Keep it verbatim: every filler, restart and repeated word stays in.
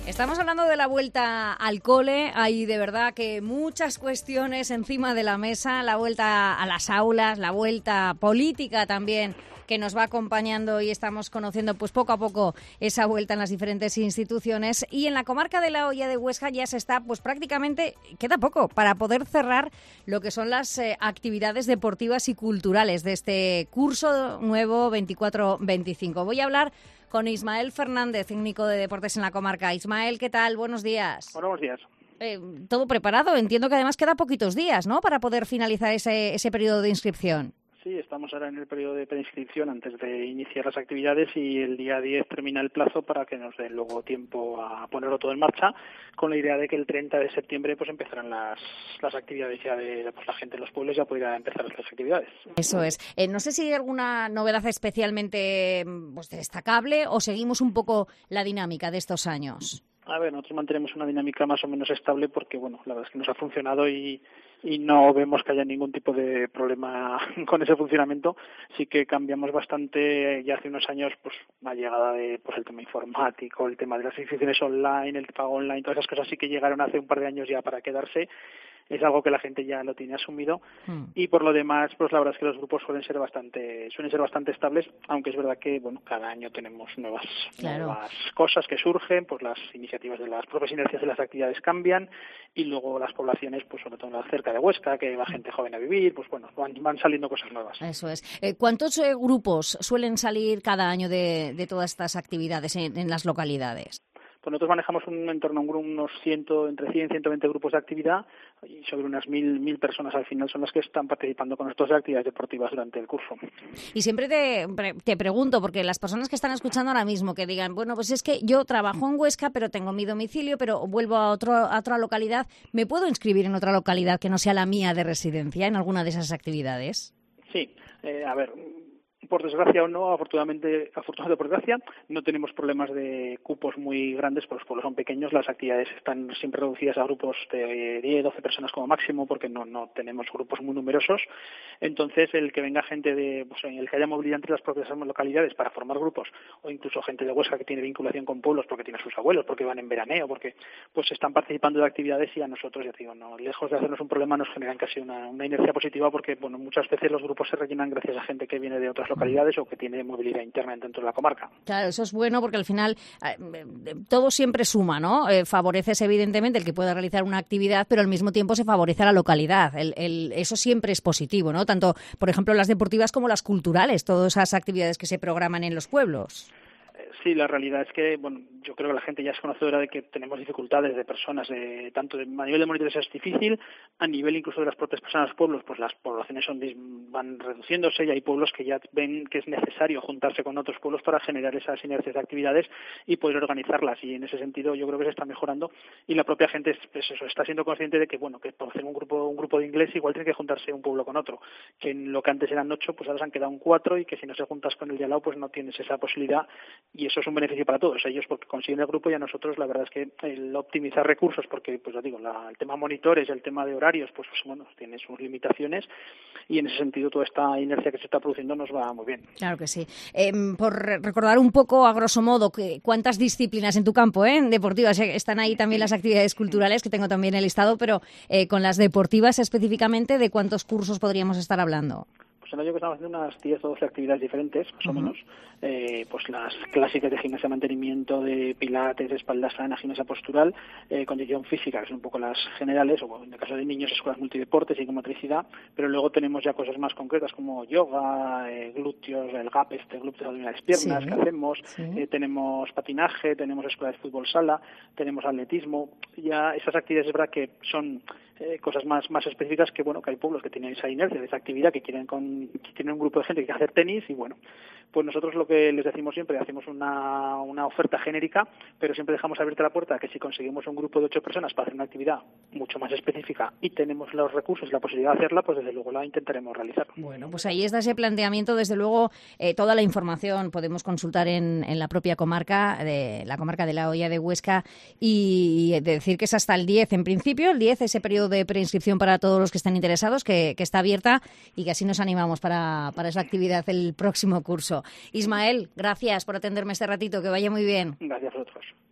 Estamos hablando de la vuelta al cole. Hay de verdad que muchas cuestiones encima de la mesa. La vuelta a las aulas, la vuelta política también, que nos va acompañando y estamos conociendo pues poco a poco esa vuelta en las diferentes instituciones. Y en la comarca de La Hoya de Huesca ya se está, pues prácticamente, queda poco para poder cerrar lo que son las eh, actividades deportivas y culturales de este curso nuevo veinticuatro veinticinco. Voy a hablar con Ismael Fernández, técnico de deportes en la comarca. Ismael, ¿qué tal? Buenos días. Hola, buenos días. Eh, ¿Todo preparado? Entiendo que además queda poquitos días, ¿no?, para poder finalizar ese, ese periodo de inscripción. Sí, estamos ahora en el periodo de preinscripción antes de iniciar las actividades y el día diez termina el plazo para que nos dé luego tiempo a ponerlo todo en marcha, con la idea de que el treinta de septiembre pues empezarán las, las actividades ya de pues, la gente en los pueblos ya podrá empezar las actividades. Eso es. Eh, no sé si hay alguna novedad especialmente pues, destacable o seguimos un poco la dinámica de estos años. A ver, nosotros mantenemos una dinámica más o menos estable porque, bueno, la verdad es que nos ha funcionado y, y no vemos que haya ningún tipo de problema con ese funcionamiento. Sí que cambiamos bastante ya hace unos años, pues, la llegada de, pues, el tema informático, el tema de las inscripciones online, el pago online, todas esas cosas sí que llegaron hace un par de años ya para quedarse. Es algo que la gente ya lo tiene asumido mm. y por lo demás, pues la verdad es que los grupos suelen ser bastante, suelen ser bastante estables, aunque es verdad que bueno, cada año tenemos nuevas, claro. nuevas cosas que surgen, pues las iniciativas de las propias inercias de las actividades cambian y luego las poblaciones, pues sobre todo cerca de Huesca, que va gente joven a vivir, pues bueno, van, van saliendo cosas nuevas. Eso es. Eh, ¿Cuántos eh, grupos suelen salir cada año de, de todas estas actividades en, en las localidades? Pues nosotros manejamos un en torno a unos cien, entre cien y ciento veinte grupos de actividad y sobre unas mil, mil personas al final son las que están participando con estas actividades deportivas durante el curso. Y siempre te, te pregunto, porque las personas que están escuchando ahora mismo que digan, bueno, pues es que yo trabajo en Huesca, pero tengo mi domicilio, pero vuelvo a, otro, a otra localidad, ¿me puedo inscribir en otra localidad que no sea la mía de residencia en alguna de esas actividades? Sí, eh, a ver... Por desgracia o no, afortunadamente, afortunadamente por desgracia, no tenemos problemas de cupos muy grandes, pues los pueblos son pequeños, las actividades están siempre reducidas a grupos de diez, doce personas como máximo, porque no, no tenemos grupos muy numerosos. Entonces, el que venga gente de, pues, el que haya movilidad entre las propias localidades para formar grupos, o incluso gente de Huesca que tiene vinculación con pueblos porque tiene sus abuelos, porque van en veraneo, porque pues están participando de actividades y a nosotros, ya digo, no, lejos de hacernos un problema, nos generan casi una, una inercia positiva porque, bueno, muchas veces los grupos se rellenan gracias a gente que viene de otras localidades o que tiene movilidad interna dentro de la comarca. Claro, eso es bueno porque al final eh, todo siempre suma, ¿no? Eh, favoreces evidentemente el que pueda realizar una actividad, pero al mismo tiempo se favorece a la localidad. El, el, eso siempre es positivo, ¿no? Tanto, por ejemplo, las deportivas como las culturales, todas esas actividades que se programan en los pueblos. Sí, la realidad es que, bueno, yo creo que la gente ya es conocedora de que tenemos dificultades de personas, de, tanto de, a nivel de monitoreo es difícil, a nivel incluso de las propias personas de los pueblos, pues las poblaciones son, van reduciéndose y hay pueblos que ya ven que es necesario juntarse con otros pueblos para generar esas sinergias de actividades y poder organizarlas, y en ese sentido yo creo que se está mejorando y la propia gente pues eso, está siendo consciente de que, bueno, que por hacer un grupo un grupo de inglés igual tiene que juntarse un pueblo con otro, que en lo que antes eran ocho, pues ahora se han quedado un cuatro y que si no se juntas con el de al lado, pues no tienes esa posibilidad y eso es un beneficio para todos ellos porque consiguen el grupo y a nosotros la verdad es que el optimizar recursos porque pues ya digo la, el tema monitores, el tema de horarios pues, pues bueno tiene sus limitaciones y en ese sentido toda esta inercia que se está produciendo nos va muy bien. Claro que sí. Eh, por recordar un poco a grosso modo que cuántas disciplinas en tu campo eh, deportivas están ahí también las actividades culturales que tengo también el listado, pero eh, con las deportivas específicamente ¿de cuántos cursos podríamos estar hablando? Pues en ello que estamos haciendo unas diez o doce actividades diferentes, más uh-huh. o menos, eh, pues las clásicas de gimnasia mantenimiento, de pilates, de espalda sana, gimnasia postural, eh, condición física, que son un poco las generales, o en el caso de niños, escuelas multideportes y psicomotricidad, pero luego tenemos ya cosas más concretas como yoga, eh, glúteos, el gap, este glúteos de las piernas sí. que hacemos, sí. eh, tenemos patinaje, tenemos escuela de fútbol sala, tenemos atletismo, ya esas actividades es verdad que son Eh, cosas más más específicas que bueno que hay pueblos que tienen esa inercia de esa actividad que quieren con que tienen un grupo de gente que quiere hacer tenis y bueno pues nosotros lo que les decimos siempre hacemos una una oferta genérica pero siempre dejamos abierta la puerta a que si conseguimos un grupo de ocho personas para hacer una actividad mucho más específica y tenemos los recursos y la posibilidad de hacerla pues desde luego la intentaremos realizar. Bueno, pues ahí está ese planteamiento, desde luego eh, toda la información podemos consultar en, en la propia comarca de la comarca de La Hoya de Huesca y, y decir que es hasta el diez en principio, el diez ese periodo de preinscripción para todos los que estén interesados, que, que está abierta y que así nos animamos para, para esa actividad el próximo curso. Ismael, gracias por atenderme este ratito, que vaya muy bien. Gracias a vosotros.